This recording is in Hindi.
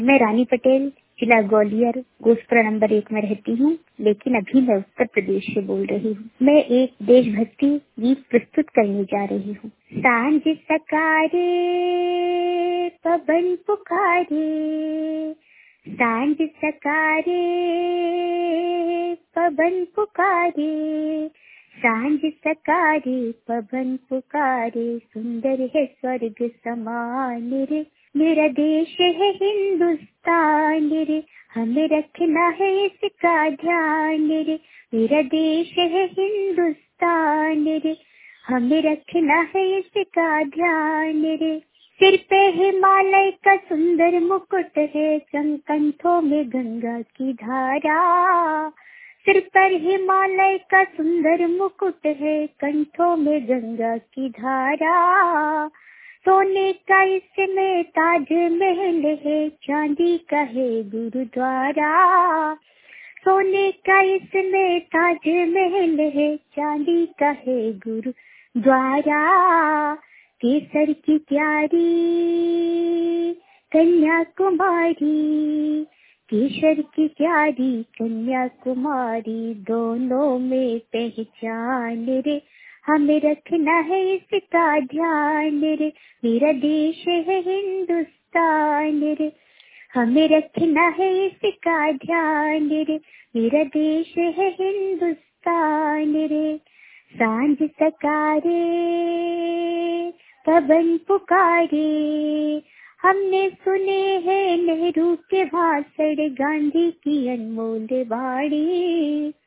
मैं रानी पटेल, जिला ग्वालियर, गोसपुरा नंबर 1 में रहती हूँ, लेकिन अभी मैं उत्तर प्रदेश से बोल रही हूँ। मैं एक देशभक्ति गीत प्रस्तुत करने जा रही हूँ। सांझ सकारे पवन पुकारे, सांझ सकारे पवन पुकारे, सांझ सकारे पवन पुकारे, सुंदर है स्वर्ग समान रे, मेरा देश है हिंदुस्तान रे, हमें रखना है इसका ध्यान रे, मेरा देश है हिंदुस्तान रे, हमें रखना है इसका ध्यान रे। सिर पे हिमालय का सुंदर मुकुट है, कंठों में गंगा की धारा, सिर पर हिमालय का सुंदर मुकुट है, कंठों में गंगा की धारा, सोने का इसमें ताजमहल है, चांदी का है गुरुद्वारा, सोने का इसमें ताजमहल है, चांदी का है गुरुद्वारा, केसर की प्यारी कन्याकुमारी, केसर की प्यारी कन्याकुमारी, दोनों में पहचान रे, हमें रखना है इसका ध्यान रे, मेरा देश है हिंदुस्तान रे, हमें रखना है इसका ध्यान रे, मेरा देश है हिंदुस्तान रे। सांझ सकारे पवन पुकारे, हमने सुने हैं नेहरू के भाषण, गांधी की अनमोल वाणी,